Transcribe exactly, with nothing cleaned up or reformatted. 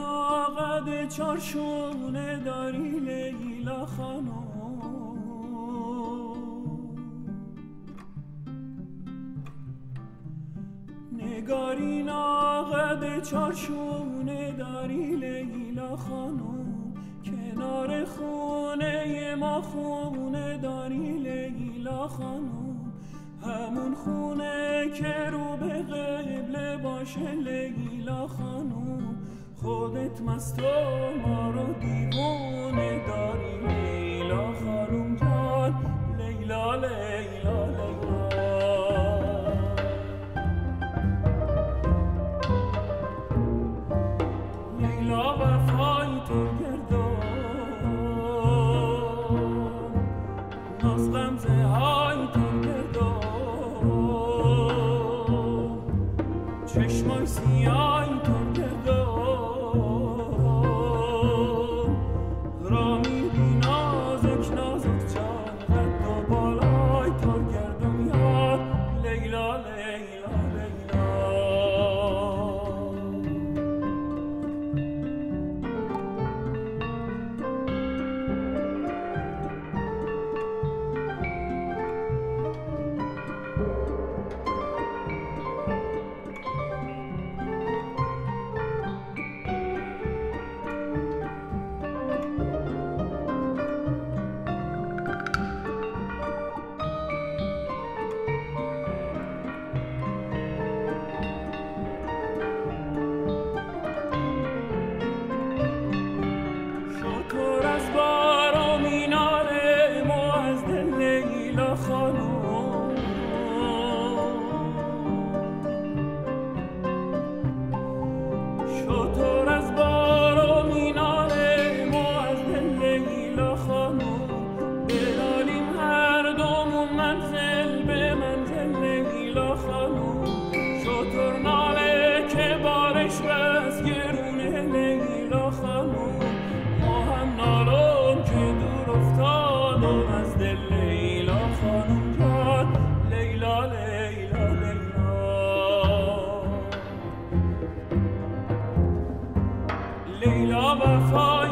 قد چارشونه داری لیلا خانم، نگارینا قد چارشونه داری لیلا خانم، کنار خونه ما خونه داری لیلا خانم، همون خونه که رو به قبله باشه لیلا خانم، خودت مست و ما رو دیوونه داری لیلا خانم جان، لیلا لیلا لیلا. لیلا وفای تو گردان، ناز غمزه های تو گردان، چشمای سیای تو گردان، را میبی نازک نازک جان قد و بالای تو گردم یار، لیلا لیلا لیلا. شطور از بارا میناره مو از دل لیلا خانم، شطور از بارا میناره مو از دل لیلا خانم، برالیم هر دومون منزل به منزل لیلا خانم، شطور ناله که بارش بس گرونه لیلا خانم، نالم که دور افتادم از دل لیلا خانم جان، لیلا لیلا لیلا. لیلا وفای